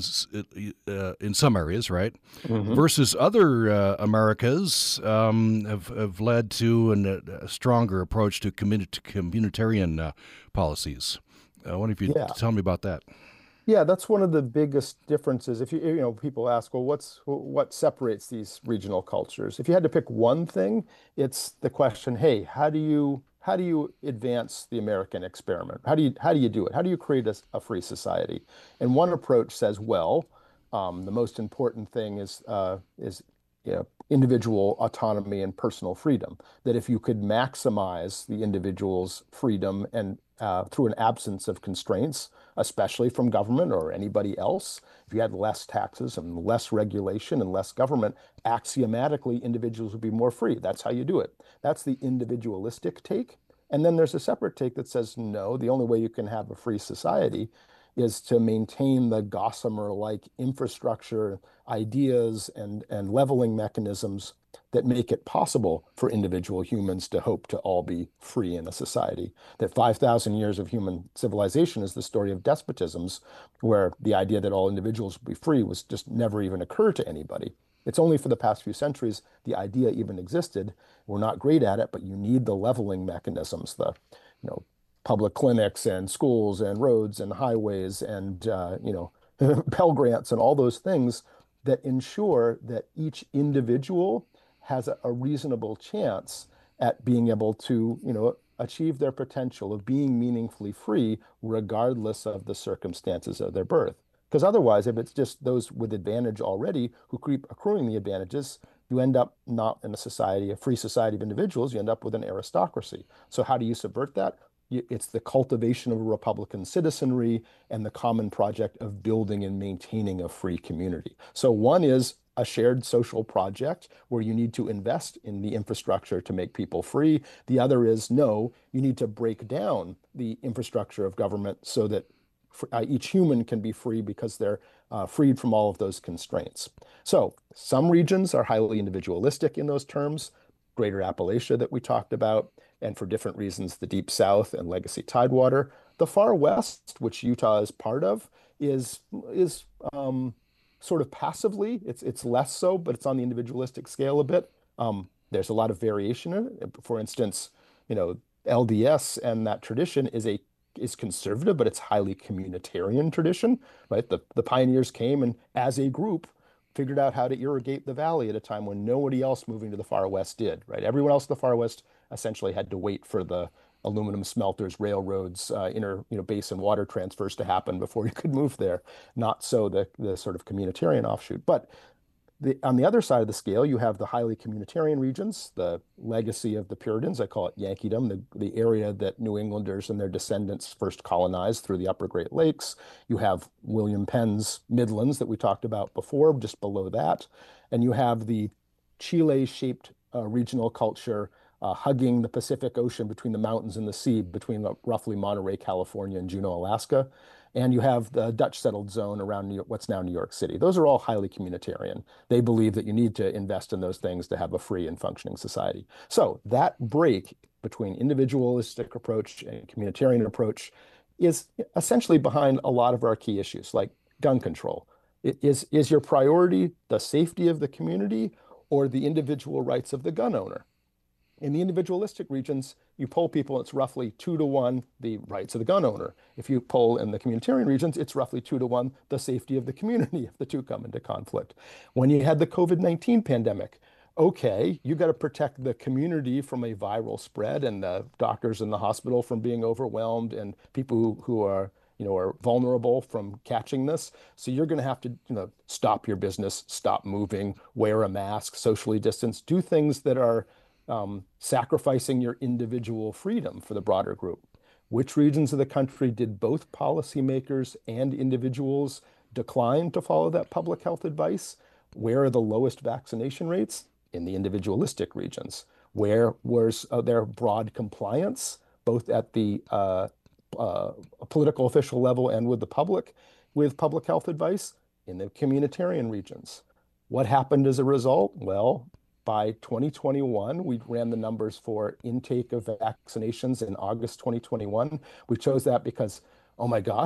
Speaker 1: uh, in some areas, right?
Speaker 2: Hmm.
Speaker 1: Versus other uh, Americas um, have have led to an, a stronger approach to, communi- to communitarian uh, policies. I wonder if you'd
Speaker 2: Yeah.
Speaker 1: tell me about that.
Speaker 2: Yeah, that's one of the biggest differences. If you, you know, people ask, well, what's what separates these regional cultures? If you had to pick one thing, it's the question, hey, how do you how do you advance the American experiment? How do you how do you do it? How do you create a, a free society? And one approach says, well, um, the most important thing is uh, is you know, individual autonomy and personal freedom. That if you could maximize the individual's freedom and uh, through an absence of constraints, especially from government or anybody else. If you had less taxes and less regulation and less government, axiomatically individuals would be more free. That's how you do it. That's the individualistic take. And then there's a separate take that says, no, the only way you can have a free society is to maintain the Gossamer-like infrastructure, ideas, and, and leveling mechanisms that make it possible for individual humans to hope to all be free in a society. That five thousand years of human civilization is the story of despotisms, where the idea that all individuals would be free was just never even occurred to anybody. It's only for the past few centuries the idea even existed. We're not great at it, but you need the leveling mechanisms, the you know public clinics and schools and roads and highways and uh, you know Pell Grants and all those things that ensure that each individual has a, a reasonable chance at being able to, you know, achieve their potential of being meaningfully free, regardless of the circumstances of their birth. Because otherwise, if it's just those with advantage already who keep accruing the advantages, you end up not in a society, a free society of individuals, you end up with an aristocracy. So how do you subvert that? It's the cultivation of a Republican citizenry and the common project of building and maintaining a free community. So one is a shared social project where you need to invest in the infrastructure to make people free. The other is no, you need to break down the infrastructure of government so that uh, each human can be free because they're uh, freed from all of those constraints. So some regions are highly individualistic in those terms. Greater Appalachia that we talked about, and for different reasons, the Deep South and Legacy Tidewater. The Far West, which Utah is part of, is is um, sort of passively. It's it's less so, but it's on the individualistic scale a bit. Um, there's a lot of variation in it. For instance, you know, L D S and that tradition is a is conservative, but it's highly communitarian tradition, right? The the pioneers came and as a group figured out how to irrigate the valley at a time when nobody else moving to the far west did, right? Everyone else in the far west essentially had to wait for the aluminum smelters, railroads, uh, inner you know basin water transfers to happen before you could move there. Not so the the sort of communitarian offshoot. But the, on the other side of the scale, you have the highly communitarian regions, the legacy of the Puritans. I call it Yankeedom, the, the area that New Englanders and their descendants first colonized through the upper Great Lakes. You have William Penn's Midlands that we talked about before, just below that. And you have the Chile-shaped uh, regional culture uh, hugging the Pacific Ocean between the mountains and the sea, between uh, roughly Monterey, California, and Juneau, Alaska. And you have the Dutch settled zone around New York, what's now New York City. Those are all highly communitarian. They believe that you need to invest in those things to have a free and functioning society. So that break between individualistic approach and communitarian approach is essentially behind a lot of our key issues, like gun control. Is, is your priority the safety of the community or the individual rights of the gun owner? In the individualistic regions, you poll people, it's roughly two to one the rights of the gun owner. If you poll in the communitarian regions, it's roughly two to one the safety of the community if the two come into conflict. When you had the COVID nineteen pandemic, okay, you got to protect the community from a viral spread and the doctors in the hospital from being overwhelmed and people who, who are you know, are vulnerable from catching this. So you're going to have to, you know, stop your business, stop moving, wear a mask, socially distance, do things that are um, sacrificing your individual freedom for the broader group. Which regions of the country did both policymakers and individuals decline to follow that public health advice? Where are the lowest vaccination rates? In the individualistic regions. Where was uh, there broad compliance, both at the uh, uh, political official level and with the public, with public health advice? In the communitarian regions. What happened as a result? Well, by twenty twenty-one, we ran the numbers for intake of vaccinations in August twenty twenty-one. We chose that because, oh my gosh,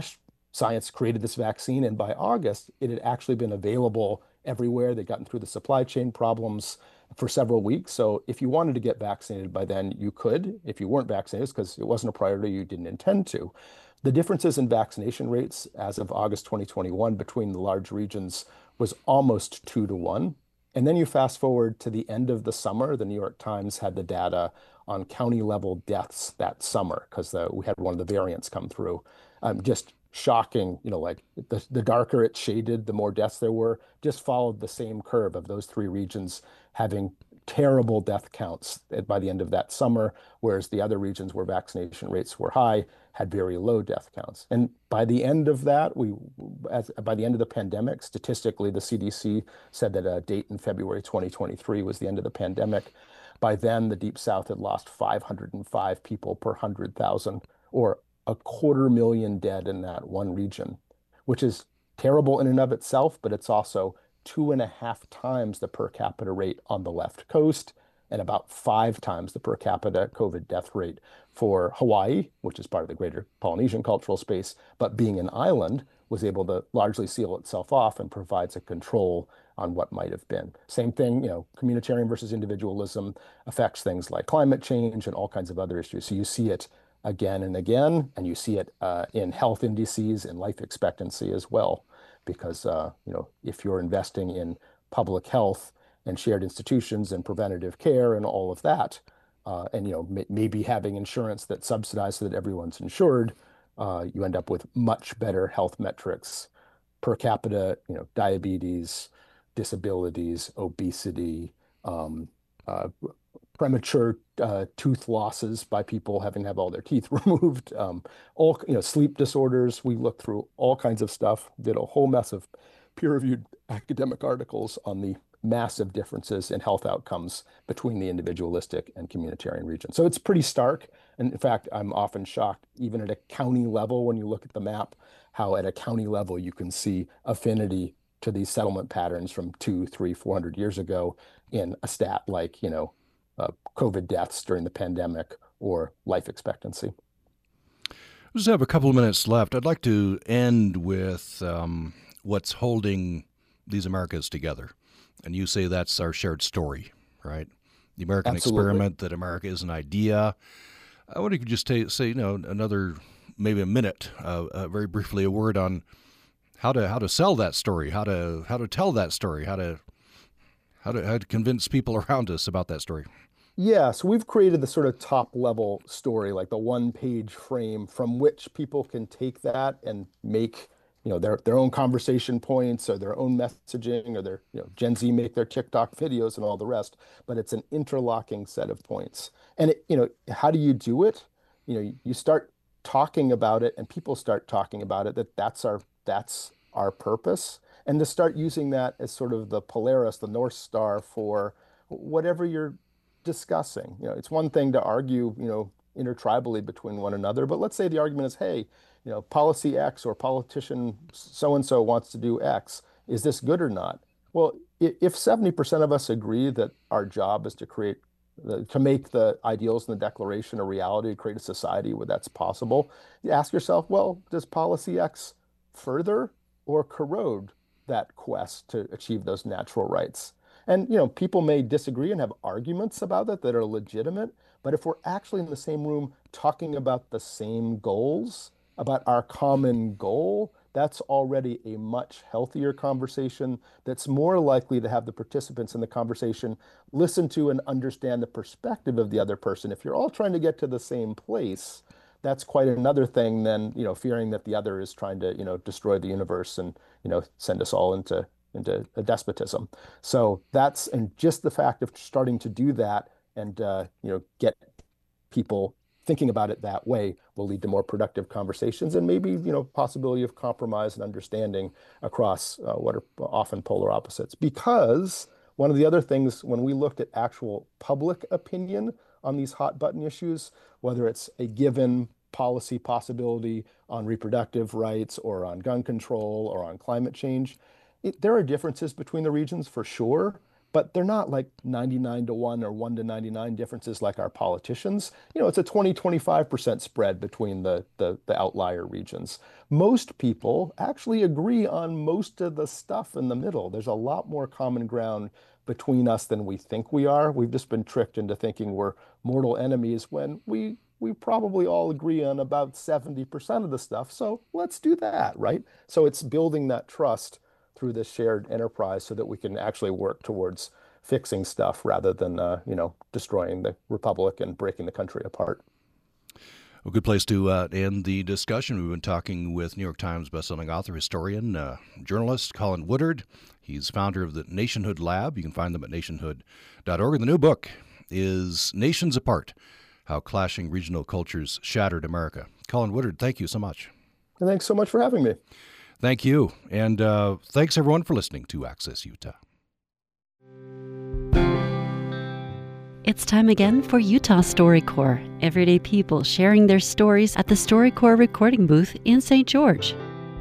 Speaker 2: science created this vaccine, and by August, it had actually been available everywhere. They'd gotten through the supply chain problems for several weeks. So if you wanted to get vaccinated by then, you could. If you weren't vaccinated, because it wasn't a priority, you didn't intend to. The differences in vaccination rates as of August twenty twenty-one between the large regions was almost two to one. And then you fast forward to the end of the summer, the New York Times had the data on county level deaths that summer because we had one of the variants come through. Um, just shocking, you know, like the, the darker it shaded, the more deaths there were, just followed the same curve of those three regions having terrible death counts by the end of that summer, whereas the other regions where vaccination rates were high had very low death counts. And by the end of that, we, as, by the end of the pandemic, statistically, the C D C said that a date in February twenty twenty-three was the end of the pandemic. By then, the Deep South had lost five hundred five people per one hundred thousand, or a quarter million dead in that one region, which is terrible in and of itself, but it's also two and a half times the per capita rate on the left coast and about five times the per capita COVID death rate for Hawaii, which is part of the greater Polynesian cultural space, but being an island was able to largely seal itself off and provides a control on what might have been. Same thing, you know, communitarian versus individualism affects things like climate change and all kinds of other issues. So you see it again and again, and you see it uh, in health indices and life expectancy as well. Because uh, you know, if you're investing in public health and shared institutions and preventative care and all of that, uh, and you know, maybe having insurance that's subsidized so that everyone's insured, uh, you end up with much better health metrics per capita, you know, diabetes, disabilities, obesity, um, uh, premature uh, tooth losses by people having to have all their teeth removed, um, all, you know, sleep disorders. We looked through all kinds of stuff, did a whole mess of peer-reviewed academic articles on the massive differences in health outcomes between the individualistic and communitarian regions. So it's pretty stark. And in fact, I'm often shocked, even at a county level, when you look at the map, how at a county level you can see affinity to these settlement patterns from two, three, four hundred years ago in a stat like, you know, uh, COVID deaths during the pandemic or life expectancy.
Speaker 1: We just have a couple of minutes left. I'd like to end with um, what's holding these Americas together. And you say that's our shared story, right? The American
Speaker 2: Absolutely.
Speaker 1: experiment, that America is an idea. I want to just t- say, you know, another, maybe a minute, uh, uh, very briefly, a word on how to how to sell that story, how to how to tell that story, how to how to how to convince people around us about that story.
Speaker 2: Yeah, so we've created the sort of top level story, like the one page frame from which people can take that and make, you know, their their own conversation points or their own messaging or their, you know, Gen Z make their TikTok videos and all the rest, but it's an interlocking set of points. And it, you know, how do you do it? You know, you start talking about it and people start talking about it, that that's our that's our purpose. And to start using that as sort of the Polaris, the North Star for whatever you're discussing. You know, it's one thing to argue, you know, intertribally between one another, but let's say the argument is, hey, you know, policy X or politician so and so wants to do X. Is this good or not? Well, if seventy percent of us agree that our job is to create, to make the ideals in the Declaration a reality, to create a society where that's possible, you ask yourself, well, does policy X further or corrode that quest to achieve those natural rights? And, you know, people may disagree and have arguments about that that are legitimate, but if we're actually in the same room talking about the same goals, about our common goal, that's already a much healthier conversation that's more likely to have the participants in the conversation listen to and understand the perspective of the other person. If you're all trying to get to the same place, that's quite another thing than, you know, fearing that the other is trying to, you know, destroy the universe and, you know, send us all into into a despotism. So that's, and just the fact of starting to do that and, uh, you know, get people thinking about it that way will lead to more productive conversations and maybe, you know, possibility of compromise and understanding across uh, what are often polar opposites. Because one of the other things, when we looked at actual public opinion on these hot button issues, whether it's a given policy possibility on reproductive rights or on gun control or on climate change, it, there are differences between the regions for sure, but they're not like ninety-nine to one or one to ninety-nine differences like our politicians. You know, it's a twenty, twenty-five percent spread between the, the, the outlier regions. Most people actually agree on most of the stuff in the middle. There's a lot more common ground between us than we think we are. We've just been tricked into thinking we're mortal enemies when we we probably all agree on about seventy percent of the stuff. So let's do that, right? So it's building that trust through this shared enterprise so that we can actually work towards fixing stuff rather than, uh, you know, destroying the republic and breaking the country apart.
Speaker 1: A good place to uh, end the discussion. We've been talking with New York Times bestselling author, historian, uh, journalist Colin Woodard. He's founder of the Nationhood Lab. You can find them at nationhood dot org. And the new book is Nations Apart: How Clashing Regional Cultures Shattered America. Colin Woodard, thank you so much.
Speaker 2: And thanks so much for having me.
Speaker 1: Thank you. And uh, thanks, everyone, for listening to Access Utah.
Speaker 3: It's time again for Utah StoryCorps, everyday people sharing their stories at the StoryCorps recording booth in Saint George.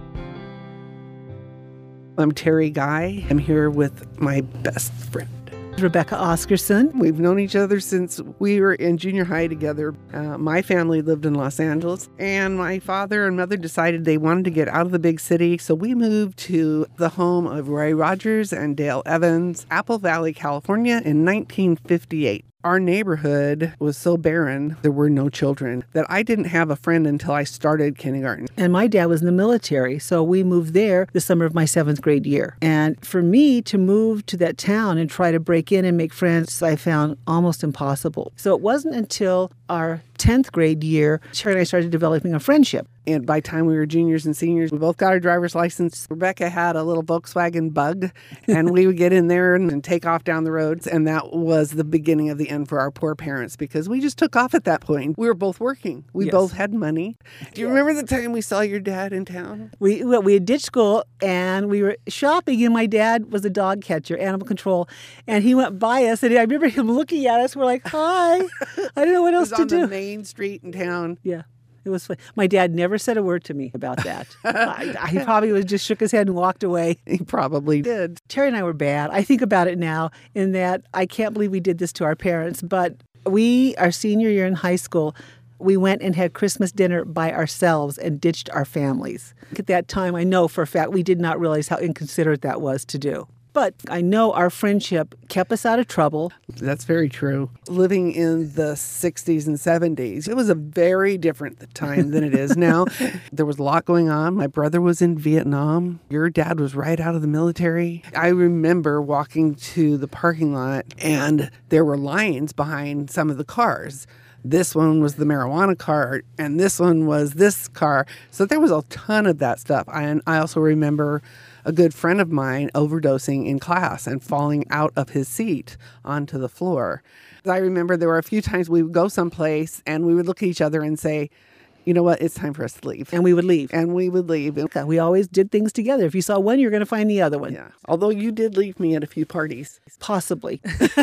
Speaker 4: I'm Terry Guy. I'm here with my best friend,
Speaker 5: Rebecca Oscarson.
Speaker 4: We've known each other since we were in junior high together. Uh, my family lived in Los Angeles, and my father and mother decided they wanted to get out of the big city, so we moved to the home of Roy Rogers and Dale Evans, Apple Valley, California, in nineteen fifty-eight. Our neighborhood was so barren, there were no children, that I didn't have a friend until I started kindergarten.
Speaker 5: And my dad was in the military, so we moved there the summer of my seventh grade year. And for me to move to that town and try to break in and make friends, I found almost impossible. So it wasn't until our tenth grade year, Sherry and I started developing a friendship.
Speaker 4: And by the time we were juniors and seniors, we both got our driver's license. Rebecca had a little Volkswagen Bug, and we would get in there and, and take off down the roads. And that was the beginning of the end for our poor parents, because we just took off at that point. We were both working. We
Speaker 5: Yes.
Speaker 4: both had money. Do you
Speaker 5: Yes.
Speaker 4: remember the time we saw your dad in town?
Speaker 5: We well, we had ditched school and we were shopping, and my dad was a dog catcher, animal control, and he went by us, and I remember him looking at us. We're like, "Hi!" I don't know what
Speaker 4: It
Speaker 5: else
Speaker 4: was
Speaker 5: to
Speaker 4: on
Speaker 5: do.
Speaker 4: the main street in town.
Speaker 5: Yeah. It was fun. My dad never said a word to me about that. I, I, he probably was just shook his head and walked away.
Speaker 4: He probably did.
Speaker 5: Terry and I were bad. I think about it now in that I can't believe we did this to our parents. But we, our senior year in high school, we went and had Christmas dinner by ourselves and ditched our families. At that time, I know for a fact we did not realize how inconsiderate that was to do. But I know our friendship kept us out of trouble.
Speaker 4: That's very true. Living in the sixties and seventies, it was a very different time than it is now. There was a lot going on. My brother was in Vietnam. Your dad was right out of the military. I remember walking to the parking lot, and there were lines behind some of the cars. This one was the marijuana car, and this one was this car. So there was a ton of that stuff. And I also remember a good friend of mine overdosing in class and falling out of his seat onto the floor. I remember there were a few times we would go someplace and we would look at each other and say, you know what, it's time for us to leave.
Speaker 5: And we would leave.
Speaker 4: And we would leave.
Speaker 5: We always did things together. If you saw one, you're going to find the other one.
Speaker 4: Yeah. Although you did leave me at a few parties.
Speaker 5: Possibly.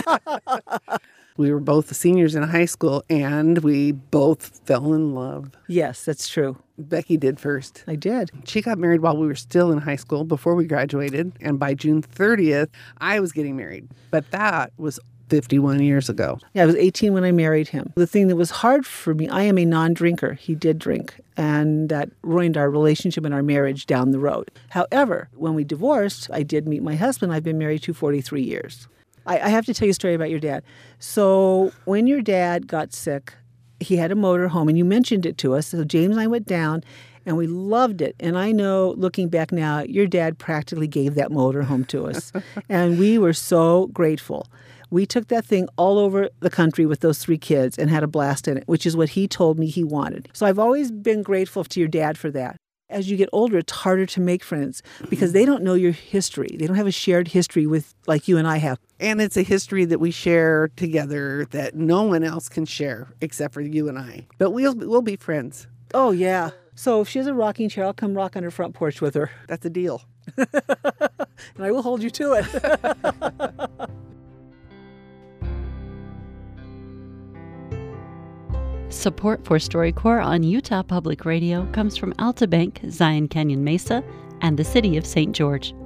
Speaker 4: We were both seniors in high school, and we both fell in love.
Speaker 5: Yes, that's true.
Speaker 4: Becky did first.
Speaker 5: I did.
Speaker 4: She got married while we were still in high school before we graduated. And by June thirtieth, I was getting married. But that was fifty-one years ago.
Speaker 5: Yeah, I was eighteen when I married him. The thing that was hard for me, I am a non-drinker. He did drink, and that ruined our relationship and our marriage down the road. However, when we divorced, I did meet my husband. I've been married to forty-three years. I, I have to tell you a story about your dad. So when your dad got sick, he had a motor home, and you mentioned it to us. So James and I went down, and we loved it. And I know, looking back now, your dad practically gave that motor home to us. And we were so grateful. We took that thing all over the country with those three kids and had a blast in it, which is what he told me he wanted. So I've always been grateful to your dad for that. As you get older, it's harder to make friends because they don't know your history. They don't have a shared history with like you and I have.
Speaker 4: And it's a history that we share together that no one else can share except for you and I. But we'll we'll be friends.
Speaker 5: Oh, yeah. So if she has a rocking chair, I'll come rock on her front porch with her.
Speaker 4: That's a deal.
Speaker 5: And I will hold you to it.
Speaker 3: Support for StoryCorps on Utah Public Radio comes from Alta Bank, Zion Canyon Mesa, and the City of Saint George.